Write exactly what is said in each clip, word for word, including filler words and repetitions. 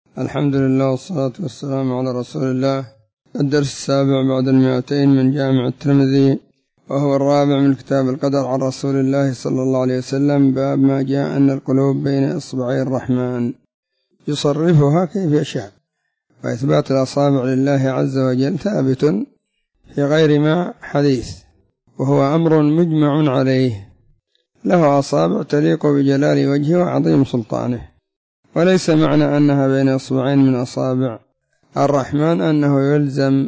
الحمد لله والصلاة والسلام على رسول الله. الدرس السابع بعد المئتين من جامع الترمذي، وهو الرابع من كتاب القدر عن رسول الله صلى الله عليه وسلم. باب ما جاء أن القلوب بين إصبعي الرحمن يصرفها كيف يشاء، وإثبات الأصابع لله عز وجل ثابت في غير ما حديث، وهو أمر مجمع عليه. له أصابع تليق بجلال وجهه وعظيم سلطانه، وليس معنى أنها بين إصبعين من أصابع الرحمن أنه يلزم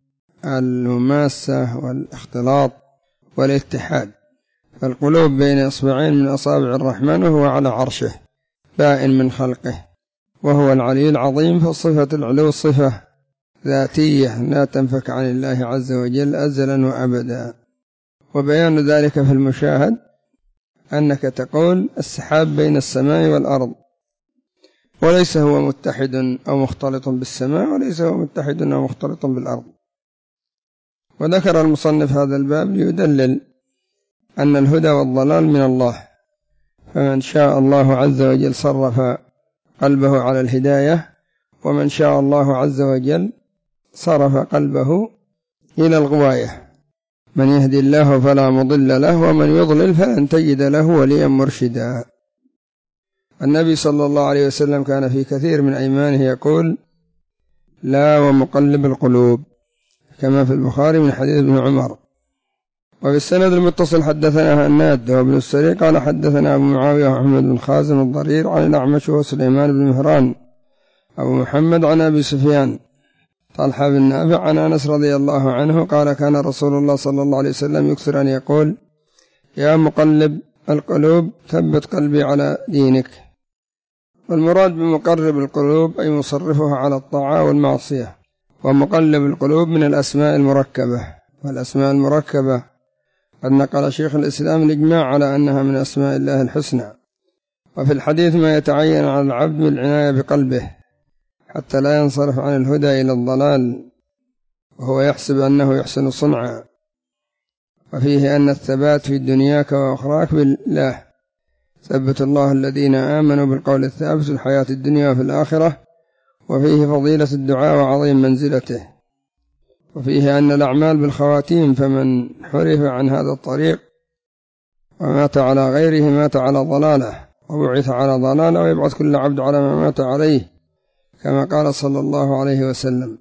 المماسة والاختلاط والاتحاد. فالقلوب بين إصبعين من أصابع الرحمن وهو على عرشه بائن من خلقه، وهو العلي العظيم. فصفة العلو صفة ذاتية لا تنفك عن الله عز وجل أزلا وأبدا. وبيان ذلك في المشاهد أنك تقول السحاب بين السماء والأرض، وليس هو متحد أو مختلط بالسماء، وليس هو متحد أو مختلط بالأرض. وذكر المصنف هذا الباب ليدلل أن الهدى والضلال من الله، فمن شاء الله عز وجل صرف قلبه على الهداية، ومن شاء الله عز وجل صرف قلبه إلى الغواية. من يهدي الله فلا مضل له، ومن يضلل فلن تجد له وليا مرشدا. النبي صلى الله عليه وسلم كان في كثير من أيمانه يقول لا ومقلب القلوب، كما في البخاري من حديث ابن عمر. وبالسند المتصل حدثنا هناد وابن السري قال حدثنا أبو معاوية وأحمد بن خازم الضرير عن الأعمش وسليمان بن مهران أبو محمد عن أبي سفيان طلحة بن نافع عن أنس رضي الله عنه قال كان رسول الله صلى الله عليه وسلم يكثر أن يقول يا مقلب القلوب ثبت قلبي على دينك. والمراد بمقرب القلوب أي مصرفها على الطاعة والمعصية. ومقلب القلوب من الأسماء المركبة، والأسماء المركبة قد نقل شيخ الإسلام الإجماع على أنها من أسماء الله الحسنى. وفي الحديث ما يتعين على العبد بالعناية بقلبه حتى لا ينصرف عن الهدى إلى الضلال وهو يحسب أنه يحسن صنعا. وفيه أن الثبات في دنياك وأخراك بالله، ثبت الله الذين آمنوا بالقول الثابت في الحياة الدنيا وفي الآخرة. وفيه فضيلة الدعاء وعظيم منزلته. وفيه أن الأعمال بالخواتيم، فمن حرف عن هذا الطريق ومات على غيره مات على ضلاله، وبعث على ضلاله، ويبعث كل عبد على ما مات عليه، كما قال صلى الله عليه وسلم.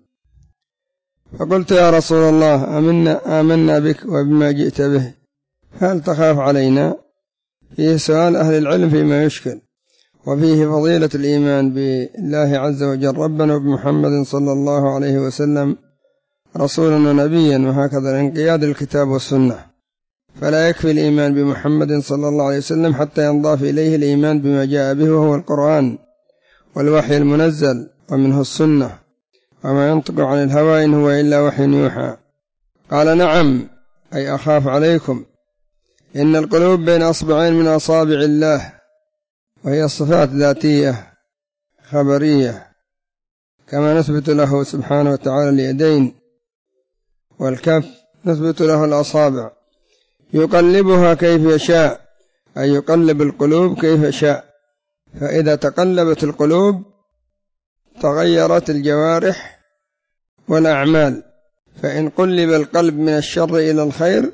فقلت يا رسول الله آمنا, آمنا بك وبما جئت به، هل تخاف علينا؟ فيه سؤال أهل العلم فيما يشكل. وفيه فضيلة الإيمان بالله عز وجل ربنا وبمحمد صلى الله عليه وسلم رسولا ونبيا، وهكذا الانقياد للكتاب والسنة. فلا يكفي الإيمان بمحمد صلى الله عليه وسلم حتى ينضاف إليه الإيمان بما جاء به، وهو القرآن والوحي المنزل ومنه السنة، وما ينطق عن الهوى إن هو إلا وحي يوحى. قال نعم أي أخاف عليكم. إن القلوب بين أصبعين من أصابع الله، وهي صفات ذاتية خبرية، كما نثبت له سبحانه وتعالى اليدين والكف، نثبت له الأصابع. يقلبها كيف يشاء، أي يقلب القلوب كيف شاء. فإذا تقلبت القلوب تغيرت الجوارح والأعمال. فإن قلب القلب من الشر إلى الخير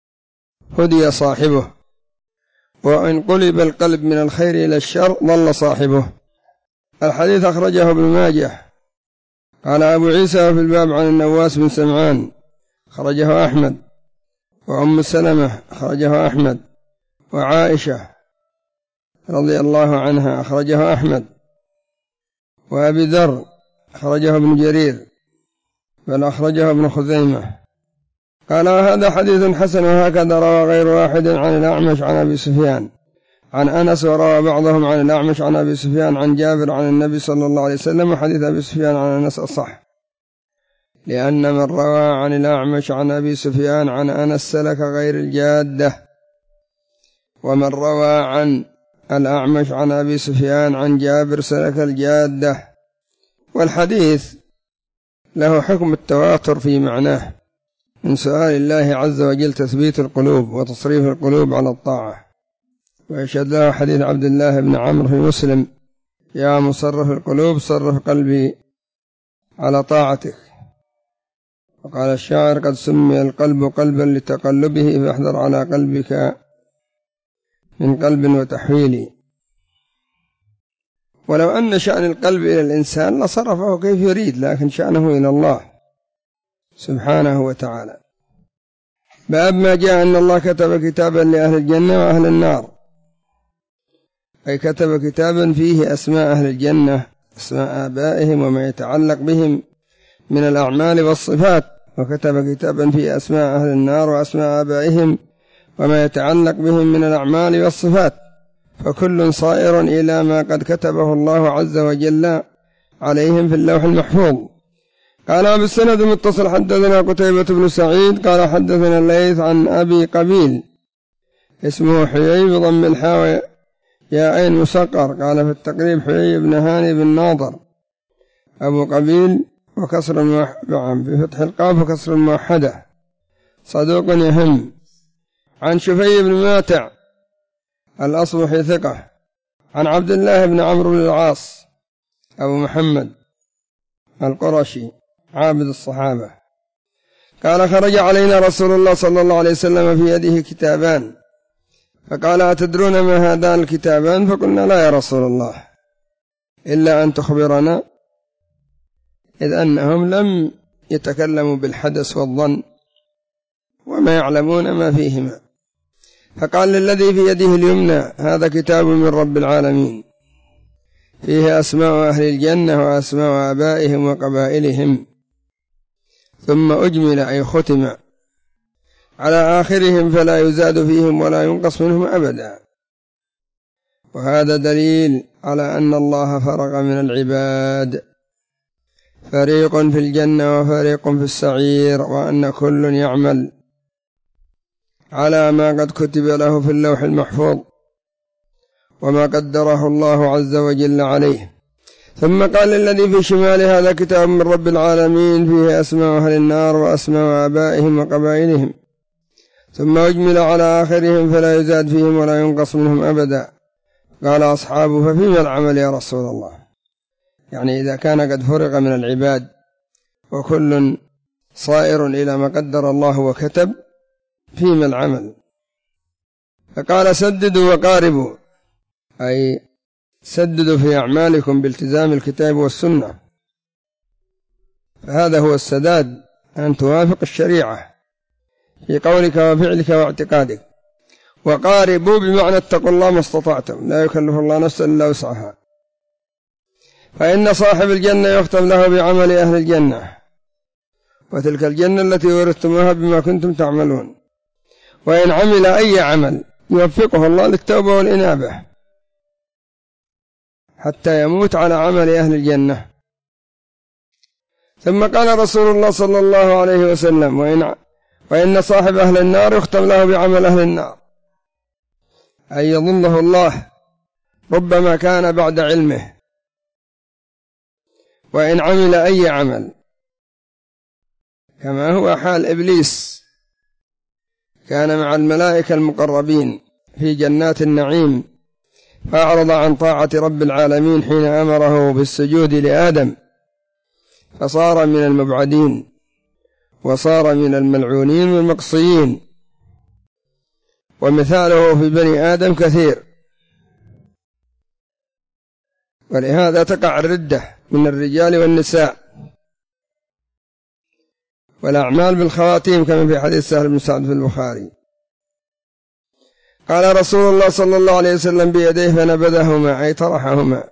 هدي صاحبه، وإن قلب القلب من الخير إلى الشر ضل صاحبه. الحديث أخرجه ابن ماجه. قال أبو عيسى في الباب عن النواس بن سمعان خرجه أحمد، وأم سلمة خرجه أحمد، وعائشة رضي الله عنها أخرجه أحمد، وأبي ذر أخرجه ابن جرير، بل أخرجه ابن خزيمة. قال هذا حديث حسن، وهكذا روى غير واحد عن الأعمش عن أبي سفيان عن أنس، وروى بعضهم عن الأعمش عن أبي سفيان عن جابر عن النبي صلى الله عليه وسلم. وحديث أبي سفيان عن أنس أصح، لأن من روى عن الأعمش عن أبي سفيان عن أنس سلك غير الجادة، ومن روى عن الأعمش عن أبي سفيان عن جابر سلك الجادة. والحديث له حكم التواتر في معناه، من سؤال الله عز وجل تثبيت القلوب وتصريف القلوب على الطاعة. ويشهد له حديث عبد الله بن عمرو في مسلم يا مصرف القلوب صرف قلبي على طاعتك. وقال الشاعر قد سمي القلب قلبا لتقلبه فاحذر على قلبك من قلب وتحويل. ولو أن شأن القلب إلى الإنسان لصرفه كيف يريد، لكن شأنه إلى الله سبحانه وتعالى. باب ما جاء أن الله كتب كتابا لأهل الجنة وأهل النار، أي كتب كتابا فيه أسماء أهل الجنة، أسماء آبائهم وما يتعلق بهم من الأعمال والصفات، وكتب كتابا فيه أسماء أهل النار وأسماء آبائهم وما يتعلق بهم من الأعمال والصفات، فكل صائر إلى ما قد كتبه الله عز وجل عليهم في اللوح المحفوظ. قال بالسند المتصل حدثنا قتيبة بن سعيد قال حدثنا الليث عن أبي قبيل اسمه حيي بضم الحاء يا أين مسقر، قال في التقريب حيي بن هاني بن ناظر أبو قبيل وكسر الموحدة بفتح القاف وكسر الموحدة صدوق يهم. عن شفي بن ماتع الأصبحي ثقة عن عبد الله بن عمرو بن العاص أبو محمد القرشي عابد الصحابة قال خرج علينا رسول الله صلى الله عليه وسلم في يده كتابان، فقال أتدرون ما هذان الكتابان؟ فقلنا لا يا رسول الله إلا أن تخبرنا، إذ أنهم لم يتكلموا بالحدث والظن وما يعلمون ما فيهما. فقال للذي في يده اليمنى هذا كتاب من رب العالمين فيه أسماء أهل الجنة وأسماء آبائهم وقبائلهم، ثم أجمل أي ختم على آخرهم فلا يزاد فيهم ولا ينقص منهم أبدا. وهذا دليل على أن الله فرق من العباد، فريق في الجنة وفريق في السعير، وأن كل يعمل على ما قد كتب له في اللوح المحفوظ وما قدره الله عز وجل عليه. ثم قال الذي في شمال هذا كتاب من رب العالمين فيه أسماء أهل النار وأسماء آبائهم وقبائلهم، ثم أجمل على آخرهم فلا يزاد فيهم ولا ينقص منهم أبدا. قال أصحابه ففيما العمل يا رسول الله؟ يعني إذا كان قد فرق من العباد وكل صائر إلى ما قدر الله وكتب، فيما العمل؟ فقال سددوا وقاربوا، أي سددوا في أعمالكم بالتزام الكتاب والسنة، فهذا هو السداد، أن توافق الشريعة في قولك وفعلك واعتقادك. وقاربوا بمعنى اتقوا الله ما استطعتم، لا يكلف الله نفسا إلا وسعها. فإن صاحب الجنة يختم له بعمل أهل الجنة، وتلك الجنة التي ورثتموها بما كنتم تعملون. وإن عمل أي عمل يوفقه الله للتوبة والإنابة حتى يموت على عمل أهل الجنة. ثم قال رسول الله صلى الله عليه وسلم وإن, وإن صاحب أهل النار يختم له بعمل أهل النار، أي يظنه الله ربما كان بعد علمه. وإن عمل أي عمل، كما هو حال إبليس، كان مع الملائكة المقربين في جنات النعيم، فأعرض عن طاعة رب العالمين حين أمره بالسجود لآدم، فصار من المبعدين وصار من الملعونين والمقصيين. ومثاله في بني آدم كثير، ولهذا تقع الردة من الرجال والنساء والأعمال بالخواتيم، كما في حديث سهل بن سعد في البخاري. قال رسول الله صلى الله عليه وسلم بيديه فنبذهما، أي طرحهما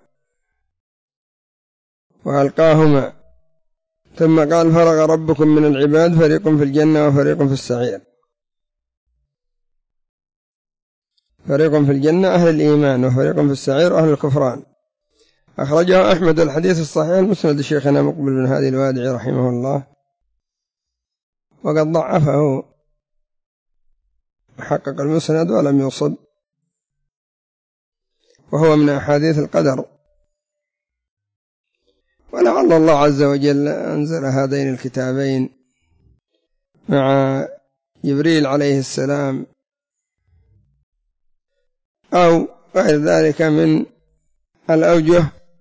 وألقاهما، ثم قال فرغ ربكم من العباد فريق في الجنة وفريق في السعير. فريق في الجنة أهل الإيمان، وفريق في السعير أهل الكفران. أخرجه أحمد الحديث الصحيح المسند شيخنا مقبل بن هادي الوادعي رحمه الله، وقد ضعفه حقق المسند ولم يصب، وهو من أحاديث القدر. ولعل الله عز وجل أنزل هذين الكتابين مع جبريل عليه السلام أو غير ذلك من الأوجه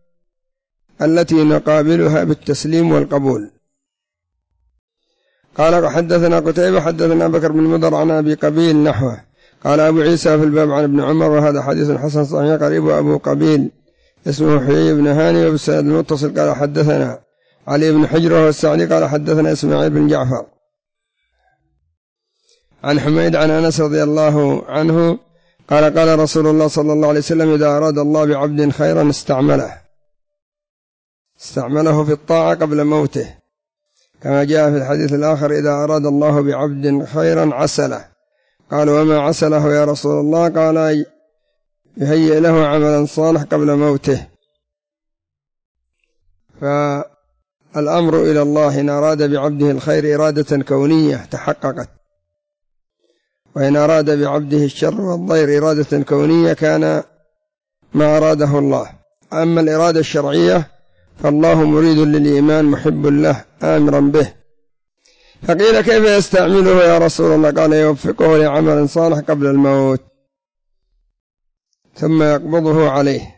التي نقابلها بالتسليم والقبول. قال حدثنا قتيبة حدثنا بكر بن مضر عن أبي قبيل نحوه. قال أبو عيسى في الباب عن ابن عمر وهذا حديث حسن صحيح قريب. أبو قبيل اسمه حيي بن هاني وبالسند المتصل قال حدثنا علي بن حجر وهو السعدي قال حدثنا إسماعيل بن جعفر عن حميد عن أنس رضي الله عنه قال قال رسول الله صلى الله عليه وسلم إذا أراد الله بعبد خيرا استعمله استعمله في الطاعة قبل موته، كما جاء في الحديث الآخر إذا أراد الله بعبد خيرا عسله. قال وما عسله يا رسول الله؟ قال يهيئ له عملا صالح قبل موته. فالأمر إلى الله إن أراد بعبده الخير إرادة كونية تحققت، وإن أراد بعبده الشر والضير إرادة كونية كان ما أراده الله. أما الإرادة الشرعية فالله مريد للإيمان محب له آمرا به. فقيل كيف يستعمله يا رسول الله؟ قال يوفقه لعمل صالح قبل الموت ثم يقبضه عليه،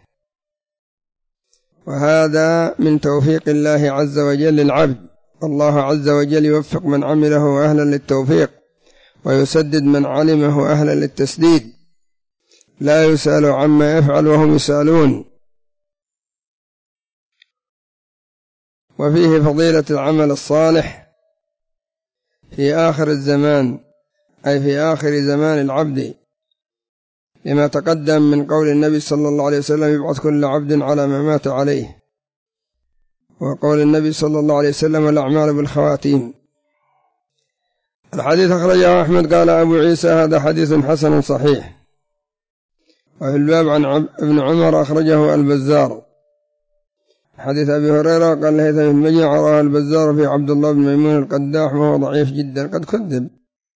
وهذا من توفيق الله عز وجل للعبد. الله عز وجل يوفق من عمله أهلا للتوفيق ويسدد من علمه أهلا للتسديد، لا يسأل عما يفعل وهم يسألون. وفيه فضيلة العمل الصالح في آخر الزمان، أي في آخر زمان العبد، لما تقدم من قول النبي صلى الله عليه وسلم يبعث كل عبد على ما مات عليه، وقول النبي صلى الله عليه وسلم الأعمال بالخواتيم. الحديث أخرجه أحمد قال أبو عيسى هذا حديث حسن صحيح. وفي الباب عن ابن عمر أخرجه البزار حديث أبي هريرة قال هيثم بن مجيع رواه البزار في عبد الله بن ميمون القداح وهو ضعيف جدا قد كذب.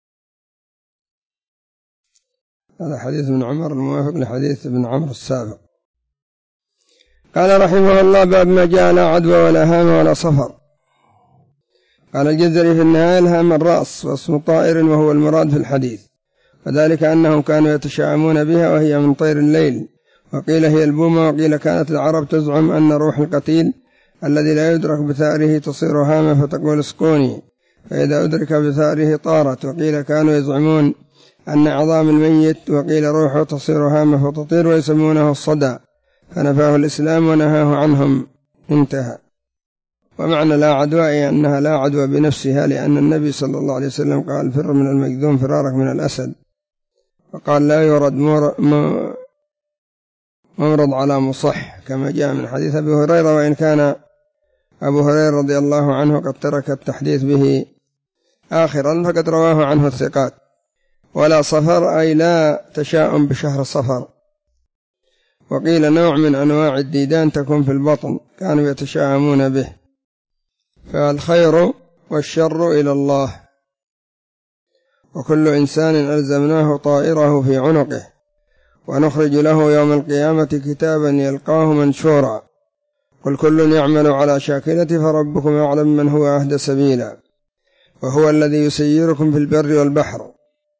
هذا حديث ابن عمر الموافق لحديث ابن عمرو السابق. قال رحمه الله باب ما جاء لا عدوى ولا هام ولا صفر. قال الجزري في النهاية الهام الرأس واسم طائر وهو المراد في الحديث، وذلك أنهم كانوا يتشاءمون بها وهي من طير الليل، وقيل هي البومة، وقيل كانت العرب تزعم أن روح القتيل الذي لا يدرك بثأره تصير هامة فتقول اسكوني، فإذا أدرك بثأره طارت. وقيل كانوا يزعمون أن عظام الميت وقيل روحه تصير هامة فتطير ويسمونه الصدى، فنفاه الإسلام ونهاه عنهم. انتهى. ومعنى لا عدوى أنها لا عدوى بنفسها، لأن النبي صلى الله عليه وسلم قال فر من المجذوم فرارك من الأسد، وقال لا يرد ممرض على مصح، كما جاء من حديث أبي هريرة، وإن كان أبو هريرة رضي الله عنه قد ترك التحديث به آخرا فقد رواه عنه الثقات. ولا صفر أي لا تشاؤم بشهر صفر. وقيل نوع من أنواع الديدان تكون في البطن كانوا يتشاءمون به. فالخير والشر إلى الله، وكل إنسان ألزمناه طائره في عنقه، ونخرج له يوم القيامة كتابا يلقاه منشورا، قل كل يعمل على شاكلته فربكم يعلم من هو أهدى سبيلا، وهو الذي يسيركم في البر والبحر.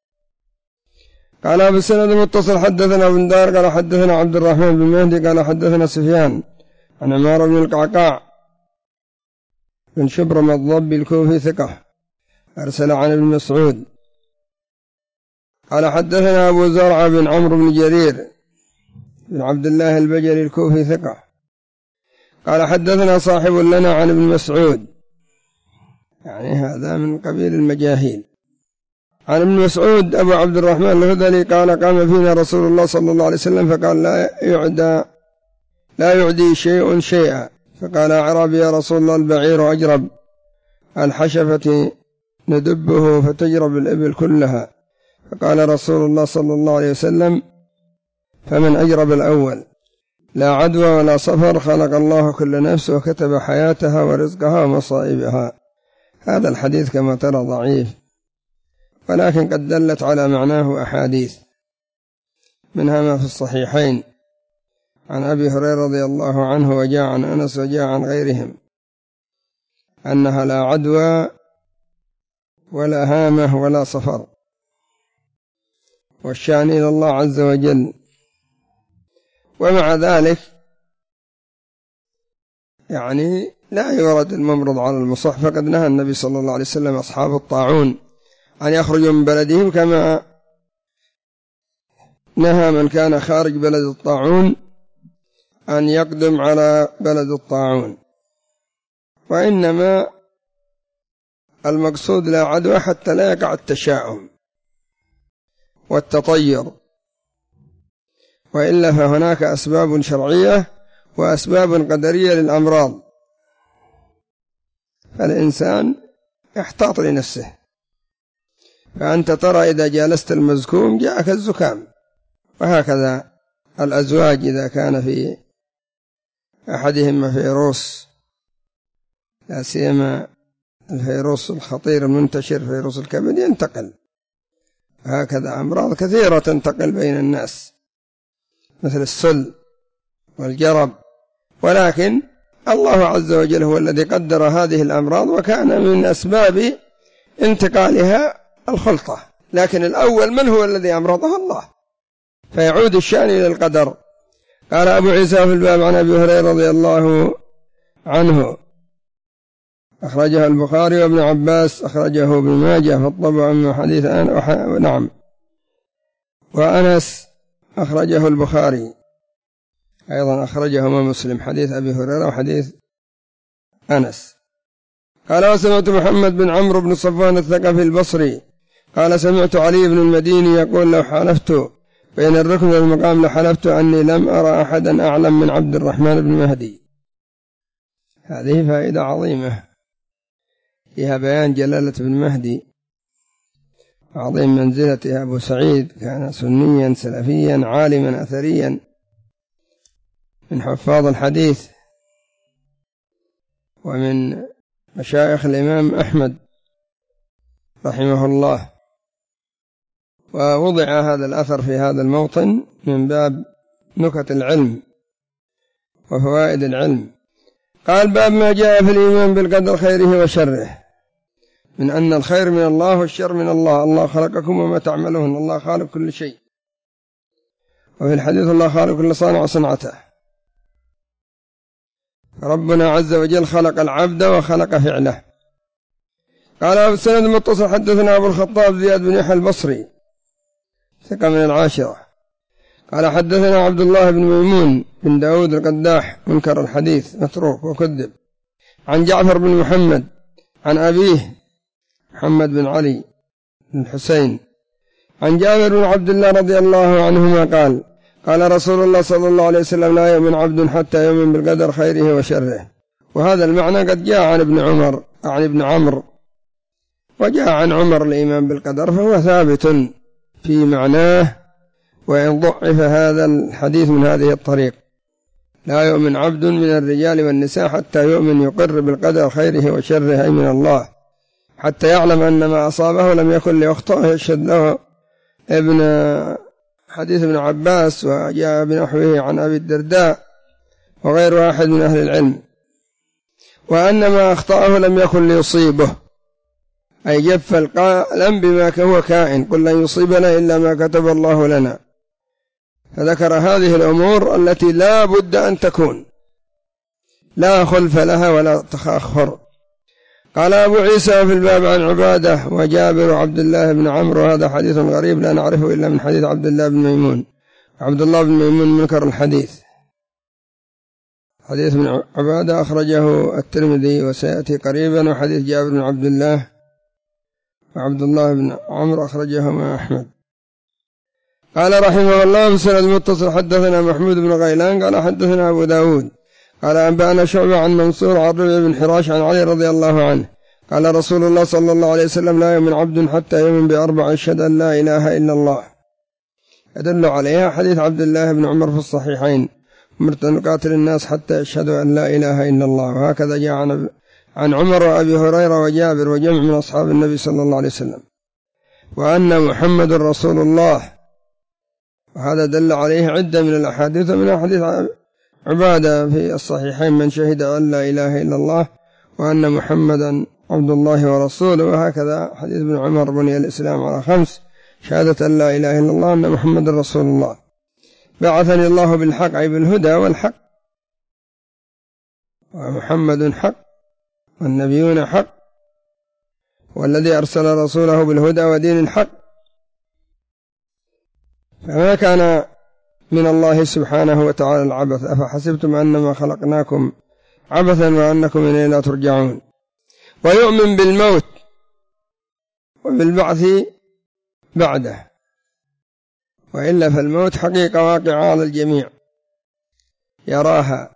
قال بالسند المتصل حدثنا ابن دار قال حدثنا عبد الرحمن بن مهدي قال حدثنا سفيان عن عمار بن القعقاع بن شبرم الضبي الكوفي ثقة أرسل عن ابن مسعود قال حدثنا أبو زرعة بن عمرو بن جرير بن عبد الله البجلي الكوفي ثقة قال حدثنا صاحب لنا عن ابن مسعود، يعني هذا من قبيل المجاهيل، عن ابن مسعود أبو عبد الرحمن الهذلي قال قام فينا رسول الله صلى الله عليه وسلم فقال لا يعدى لا يعدي شيء شيئا، فقال أعرابي يا رسول الله البعير أجرب الحشفة ندبه فتجرب الإبل كلها، فقال رسول الله صلى الله عليه وسلم فمن أجرب الأول؟ لا عدوى ولا صفر، خلق الله كل نفس وكتب حياتها ورزقها ومصائبها. هذا الحديث كما ترى ضعيف، ولكن قد دلت على معناه أحاديث، منها ما في الصحيحين عن أبي هريرة رضي الله عنه وجاء عن أنس وجاء عن غيرهم أنها لا عدوى ولا هامة ولا صفر، والشأن إلى الله عز وجل. ومع ذلك يعني لا يورد الممرض على المصح، فقد نهى النبي صلى الله عليه وسلم أصحاب الطاعون أن يخرجوا من بلدهم، كما نهى من كان خارج بلد الطاعون أن يقدم على بلد الطاعون. وإنما المقصود لا عدوى حتى لا يقع التشاؤم والتطير، وإلا فهناك أسباب شرعية وأسباب قدرية للأمراض، فالإنسان يحتاط لنفسه. فأنت ترى إذا جالست المزكوم جاءك الزكام، وهكذا الأزواج إذا كان في أحدهما فيروس، لا سيما الفيروس الخطير المنتشر فيروس الكبد ينتقل، هكذا أمراض كثيرة تنتقل بين الناس مثل السل والجرب، ولكن الله عز وجل هو الذي قدر هذه الأمراض، وكان من أسباب انتقالها الخلطة، لكن الأول من هو الذي أمرضها؟ الله، فيعود الشأن إلى القدر. قال أبو عيسى في الباب عن أبي هريرة رضي الله عنه أخرجها البخاري، وابن عباس أخرجه ابن ماجه في الطبع من حديث أنا نعم، وأنس أخرجه البخاري أيضا، أخرجهما مسلم، حديث أبي هريرة وحديث أنس. قال وسمعت محمد بن عمرو بن صفوان الثقفي البصري قال سمعت علي بن المديني يقول لو حلفت بين الركن والمقام لحلفت أني لم أرى أحدا أعلم من عبد الرحمن بن مهدي. هذه فائدة عظيمة فيها بيان جلالة ابن مهدي، عظيم منزلته. أبو سعيد كان سنيا سلفيا عالما أثريا من حفاظ الحديث ومن مشايخ الإمام أحمد رحمه الله، ووضع هذا الأثر في هذا الموطن من باب نكت العلم وفوائد العلم. قال باب ما جاء في الإيمان بالقدر خيره وشره، من أن الخير من الله والشر من الله، الله خلقكم وما تعملون، الله خالق كل شيء. وفي الحديث الله خالق كل صانع صنعته، ربنا عز وجل خلق العبد وخلق فعله. قال أبو السند المتصل حدثنا أبو الخطاب زياد بن يحيى البصري ثقة من العاشرة قال حدثنا عبد الله بن ميمون بن داود القداح منكر الحديث متروك وكذب، عن جعفر بن محمد عن أبيه محمد بن علي بن الحسين عن جابر بن عبد الله رضي الله عنهما قال قال رسول الله صلى الله عليه وسلم لا يؤمن عبد حتى يؤمن بالقدر خيره وشره. وهذا المعنى قد جاء عن ابن عمر عن ابن عمرو، وجاء عن عمر الإيمان بالقدر، فهو ثابت في معناه، وإن ضعف هذا الحديث من هذه الطريق. لا يؤمن عبد من الرجال والنساء حتى يؤمن يقر بالقدر خيره وشره أي من الله، حتى يعلم أن ما أصابه لم يكن ليخطئه. يشهد له ابن حديث ابن عباس، وجاء بنحوه عن أبي الدرداء وغير واحد من أهل العلم، وأن ما أخطأه لم يكن ليصيبه، أي جف القلم بما هو كائن، قل لن يصيبنا إلا ما كتب الله لنا. فذكر هذه الأمور التي لا بد أن تكون، لا خلف لها ولا تخاخر. قال أبو عيسى في الباب عن عبادة وجابر وعبد الله بن عمرو، هذا حديث غريب لا نعرفه إلا من حديث عبد الله بن ميمون. عبد الله بن ميمون منكر الحديث. حديث من عبادة أخرجه الترمذي وسيأتي قريبا، وحديث جابر بن عبد الله وعبد الله بن عمرو أخرجهما أحمد. قال رحمه الله في سند متصل حدثنا محمود بن غيلان قال حدثنا أبو داود قال أنبأنا شعبة عن منصور عن ربيع بن حراش عن علي رضي الله عنه قال رسول الله صلى الله عليه وسلم لا يؤمن عبد حتى يؤمن بأربع أشهد أن لا إله إلا الله. يدل عليها حديث عبد الله بن عمر في الصحيحين أمرت أن نقاتل الناس حتى يشهدوا أن لا إله إلا الله. وهكذا جاء عن عن عمر وأبي هريرة وجابر وجمع من أصحاب النبي صلى الله عليه وسلم، وأن محمد رسول الله. وهذا دل عليه عدة من الأحاديث، من أحاديث عبادة في الصحيحين من شهد أن لا إله إلا الله وأن محمدا عبد الله ورسوله. وهكذا حديث ابن عمر بني الإسلام على خمس: شهادة أن لا إله إلا الله وأن محمد رسول الله. بعثني الله بالحق أي بالهدى والحق، ومحمد حق والنبيون حق والذي أرسل رسوله بالهدى ودين الحق، فما كان من الله سبحانه وتعالى العبث. أفحسبتم أنما خلقناكم عبثا وأنكم إلينا لا ترجعون. ويؤمن بالموت وبالبعث بعده، وإلا فالموت حقيقة واقعة على الجميع يراها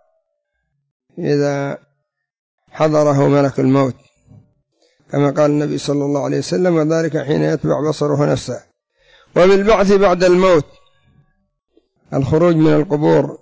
إذا حضره ملك الموت، كما قال النبي صلى الله عليه وسلم: وذلك حين يتبع بصره نفسه. وبالبعث بعد الموت، الخروج من القبور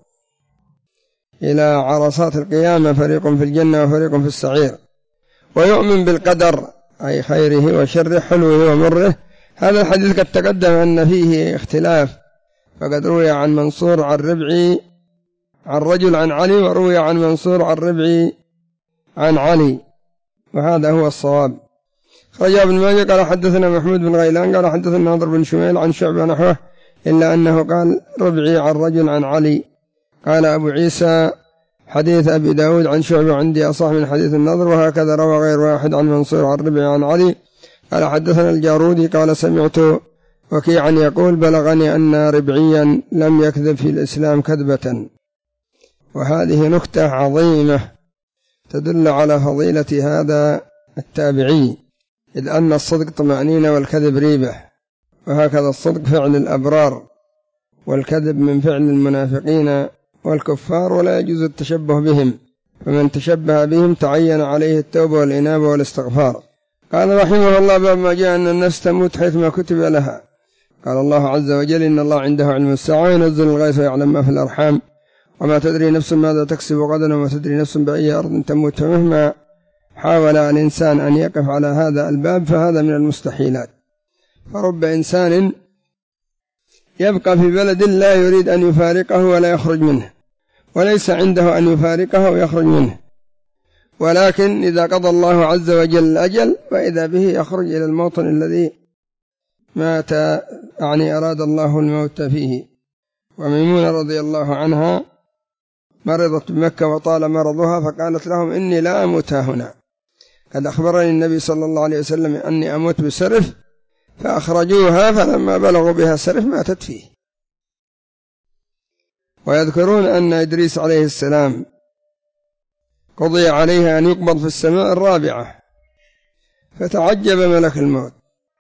إلى عرصات القيامة، فريق في الجنة وفريق في السعير. ويؤمن بالقدر، أي خيره وشره، حلوه ومره. هذا الحديث قد تقدم أن فيه اختلاف، فقد روي عن منصور عن ربعي عن رجل عن علي، وروي عن منصور عن ربعي عن علي، وهذا هو الصواب. خرج ابن ماجه قال حدثنا محمود بن غيلان قال حدثنا ناظر بن شميل عن شعبة نحوه، إلا أنه قال ربعي عن رجل عن علي. قال أبو عيسى: حديث أبي داود عن شعبة عندي أصح من حديث النضر، وهكذا روى غير واحد عن منصور عن ربعي عن علي. قال حدثنا الجارودي قال سمعت وكيعا يقول: بلغني أن ربعيا لم يكذب في الإسلام كذبة. وهذه نكتة عظيمة تدل على فضيلة هذا التابعي، إذ أن الصدق طمأنينة والكذب ريبة، وهكذا الصدق فعل الأبرار، والكذب من فعل المنافقين والكفار، ولا يجوز التشبه بهم، فمن تشبه بهم تعين عليه التوبة والإنابة والاستغفار. قال رحمه الله: باب ما جاء أن النفس تموت حيثما كتب لها. قال الله عز وجل: إن الله عنده علم الساعة ينزل الغيث ويعلم ما في الأرحام وما تدري نفس ماذا تكسب غدا وما تدري نفس بأي أرض تموت. فمهما حاول الإنسان أن يقف على هذا الباب فهذا من المستحيلات. فرب إنسان يبقى في بلد لا يريد أن يفارقه ولا يخرج منه، وليس عنده أن يفارقه ويخرج منه، ولكن إذا قضى الله عز وجل الأجل وإذا به يخرج إلى الموطن الذي مات، يعني أراد الله الموت فيه. وميمونة رضي الله عنها مرضت بمكة وطال مرضها، فقالت لهم: إني لا أموت هنا، قد أخبرني النبي صلى الله عليه وسلم أني أموت بسرف، فأخرجوها، فلما بلغوا بها سرف ماتت فيه. ويذكرون أن إدريس عليه السلام قضي عليه أن يقبض في السماء الرابعة، فتعجب ملك الموت: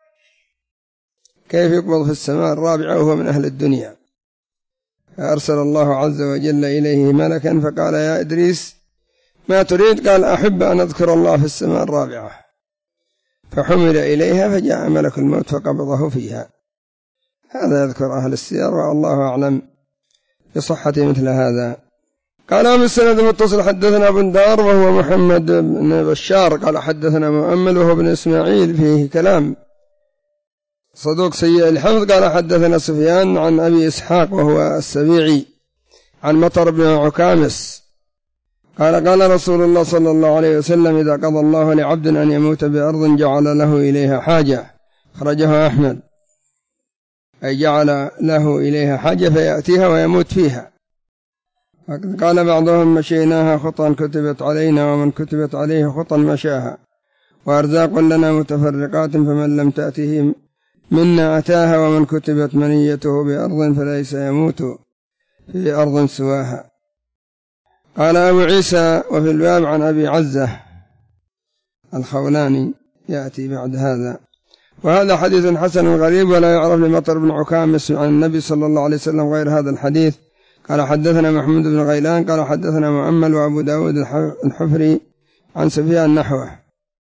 كيف يقبض في السماء الرابعة وهو من أهل الدنيا؟ فأرسل الله عز وجل إليه ملكا فقال: يا إدريس ما تريد؟ قال: أحب أن أذكر الله في السماء الرابعة. فحمل إليها فجاء ملك الموت فقبضه فيها. هذا يذكر أهل السير، والله أعلم بصحة مثل هذا. قال بالسند المتصل حدثنا بندار وهو محمد بن بشار قال حدثنا مؤمل وهو بن إسماعيل فيه كلام، صدوق سيء الحفظ. قال حدثنا سفيان عن أبي إسحاق وهو السبيعي عن مطر بن عكامس قال قال رسول الله صلى الله عليه وسلم: إذا قضى الله لعبد أن يموت بأرض جعل له إليها حاجة. خرجها أحمد، أي جعل له إليها حاجة فيأتيها ويموت فيها. قال بعضهم: مشيناها خطا كتبت علينا، ومن كتبت عليه خطا مشاها، وأرزاق لنا متفرقات، فمن لم تأته منا أتاها، ومن كتبت منيته بأرض فليس يموت في أرض سواها. قال أبو عيسى: وفي الباب عن أبي عزة الخولاني يأتي بعد هذا. وهذا حديث حسن غريب، ولا يعرف لمطر بن عكامس عن النبي صلى الله عليه وسلم غير هذا الحديث. قال حدثنا محمود بن غيلان قال حدثنا مؤمل وأبو داود الحفري عن سفيان نحوه.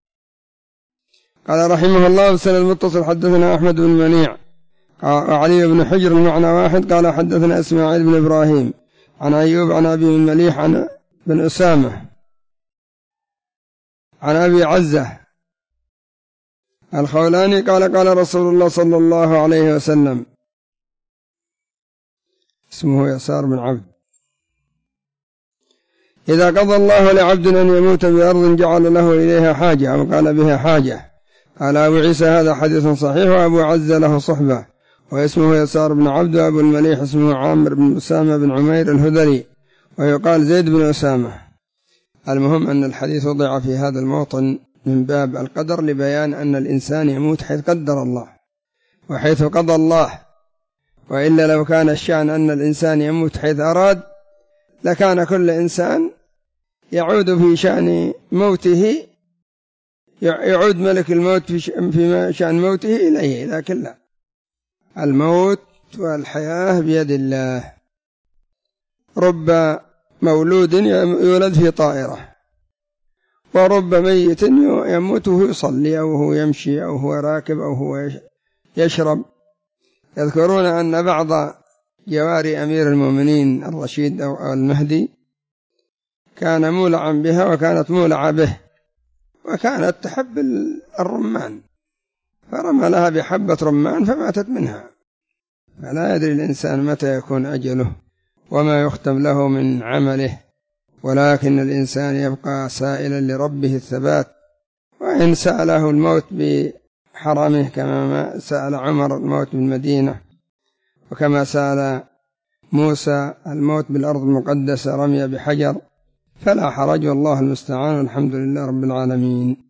قال رحمه الله: بسند المتصل حدثنا أحمد بن منيع وعلي بن حجر المعنى واحد. قال حدثنا إسماعيل بن إبراهيم عن أيوب عن أبي المليح عن بن أسامة عن أبي عزة الخولاني قال قال رسول الله صلى الله عليه وسلم، اسمه يسار بن عبد: إذا قضى الله لعبد أن يموت بأرض جعل له إليها حاجة، أو قال بها حاجة. قال أبو عيسى: هذا حديث صحيح، وأبو عزة له صحبة، واسمه يسار بن عبد، وأبو المليح اسمه عامر بن أسامة بن عمير الهذلي، ويقال زيد بن أسامة. المهم أن الحديث وضع في هذا الموطن من باب القدر لبيان أن الإنسان يموت حيث قدر الله وحيث قضى الله، وإلا لو كان الشأن أن الإنسان يموت حيث أراد لكان كل إنسان يعود في شأن موته، يعود ملك الموت في شأن موته إليه، لكن لا، الموت والحياة بيد الله. رب مولود يولد في طائرة، ورب ميت يموت وهو يصلي أو هو يمشي أو هو راكب أو هو يشرب. يذكرون أن بعض جواري أمير المؤمنين الرشيد أو المهدي كان مولعا بها وكانت مولعة به، وكانت تحب الرمان فرمى لها بحبة رمان فماتت منها. فلا يدري الإنسان متى يكون أجله وما يختم له من عمله، ولكن الإنسان يبقى سائلا لربه الثبات، وإن سأله الموت بحرمه كما سأل عمر الموت بالمدينة، وكما سأل موسى الموت بالأرض المقدسة رمي بحجر، فلا حرج، والله المستعان، والحمد لله رب العالمين.